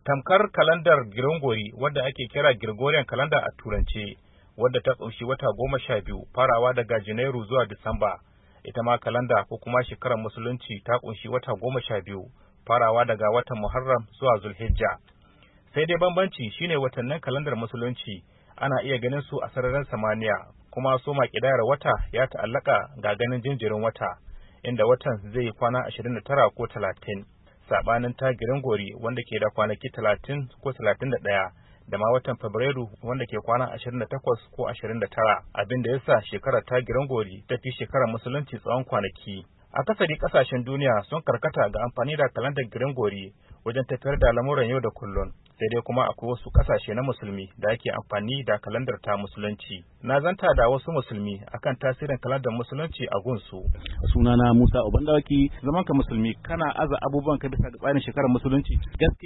Tamkar kalandar Gregori wadda ake kira Gregorian calendar a turance, wadda ta ƙunshi wata 12 farawa daga Janairu zuwa Disamba, ita ma kalanda ko kuma shekarar Musulunci ta ƙunshi wata 12 farawa daga watan Muharram zuwa Zulhijja. Sai dai bambanci shine watannin kalandar Musulunci ana iya ganin su a sararin samaniya, kuma soma ƙidayar wata ya ta'allaka ga ganin jinjirin wata, inda watan zai yi kwana 29 ko 30. Sabanin ta Gregori wanda ke da kwanaki 30 ko 31 da ma watan Fabrairu wanda ke kwana 28 ko 29, abin da yasa shekarar ta Gregori ta fi shekarar Musulunci tsawon kwanaki. Akasari kasashen duniya sun karkata ga amfani da kalandar Gregori wajen tafiyar da lamuran yau da kullum, sai dai kuma akwai wasu kasashe na musulmi da ake amfani da kalandar ta Musulunci. Na zanta da wasu musulmi akan tasirin kalandar Musulunci a gunsu. Sunana Musa Obandawaki. Zaman ka musulmi kana aza abubuwan ka bisa ga tsarin shekarar Musulunci?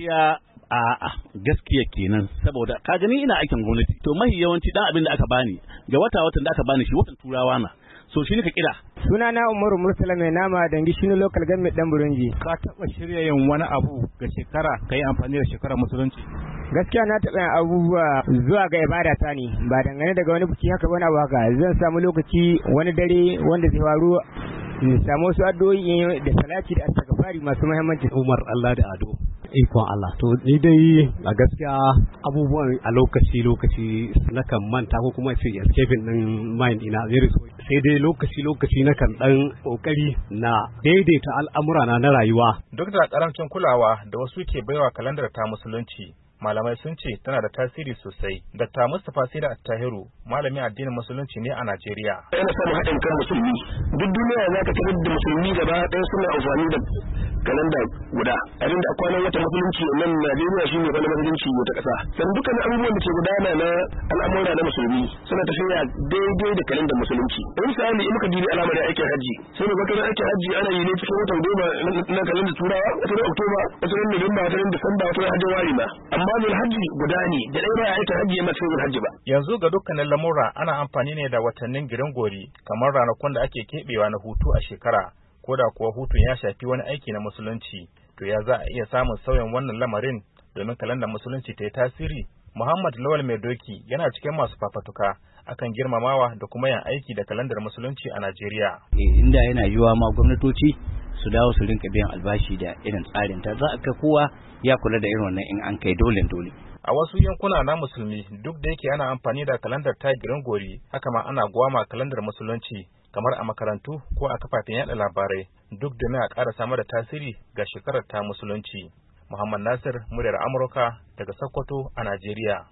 Gaskiya kenan, saboda ka gani ina aikin gwamnati, to mahi yawanci dan abin da aka bani ga watan da aka bani shi watan turawa na, so shi ne ka kira. Sunana Umaru Murtala mai nama dangi shi ne local government dan Burunji. Ka taba shirya yin wani abu ga shekara kai amfani da shekarar Musulunci? Gaskiya na taɓa yin abubuwa zuwa ga ibada ta ne, ba dangane daga wani buki haka wani abu haka. Zan samu lokaci wani dare wanda zai faru samu wasu addu'o'i da salati da astaghfari masu muhimmanci. Umar Allah da Ado. Ikon Allah. To ni dai a gaskiya abubuwan a lokaci na kan manta ko kuma sai escaping din mind ina sai dai lokaci na kan dan kokari na daidaita al'amura na rayuwa. Duk da karancin kulawa da wasu ke baiwa kalandar ta Musulunci, malamai sun ce tana da tasiri sosai. Dr. Mustapha Sida Attahiru, malamin addinin Musulunci ne a Najeriya. Yana samun haɗin kan musulmi. Duk duniya za ka tarar da musulmi gaba ɗaya suna amfani da kalanda guda. Abinda a kwanan wata Musulunci nan Najeriya shine kwanan Musulunci wata ƙasa. Sannan dukkan abubuwan da ke gudana na al'amura na musulmi suna tafiya daidai da kalandar Musulunci. Misali in muka dubi alamar aikin hajji, sai mu ga aikin hajji ana yi ne cikin watan goma na kalandar Turawa, watan Oktoba, watan Nuwamba, watan Disamba, watan Hajjawari ma. Amma Zulhajji guda ne da ɗaya ba aikin hajji yana cikin Zulhajji ba. Yanzu ga dukkanin lamura ana amfani ne da watannin Gregori kamar ranakun da ake keɓewa na hutu a shekara, ko da kuwa hutun ya shafi wani aiki na Musulunci. To ya za a iya samun sauyin wannan lamarin domin kalandar Musulunci ta yi tasiri? Muhammad Lawal Mai Doki yana cikin masu fafatuka akan girmamawa da kuma yin aiki da kalandar Musulunci a Najeriya. Inda yana yiwuwa ma gwamnatoci su dawo su rinka biyan albashi da irin tsarin ta, za a ga kowa ya kula da irin wannan in an kai dole. A wasu yankuna na musulmi duk da yake ana amfani da kalandar ta Gregori, haka ma ana gwama kalandar Musulunci kamar a makarantu ko a kafafen yada labarai, duk da a ƙara samar da tasiri ga shekarar ta Musulunci. Muhammad Nasir, muryar Amurka daga Sokoto a Najeriya.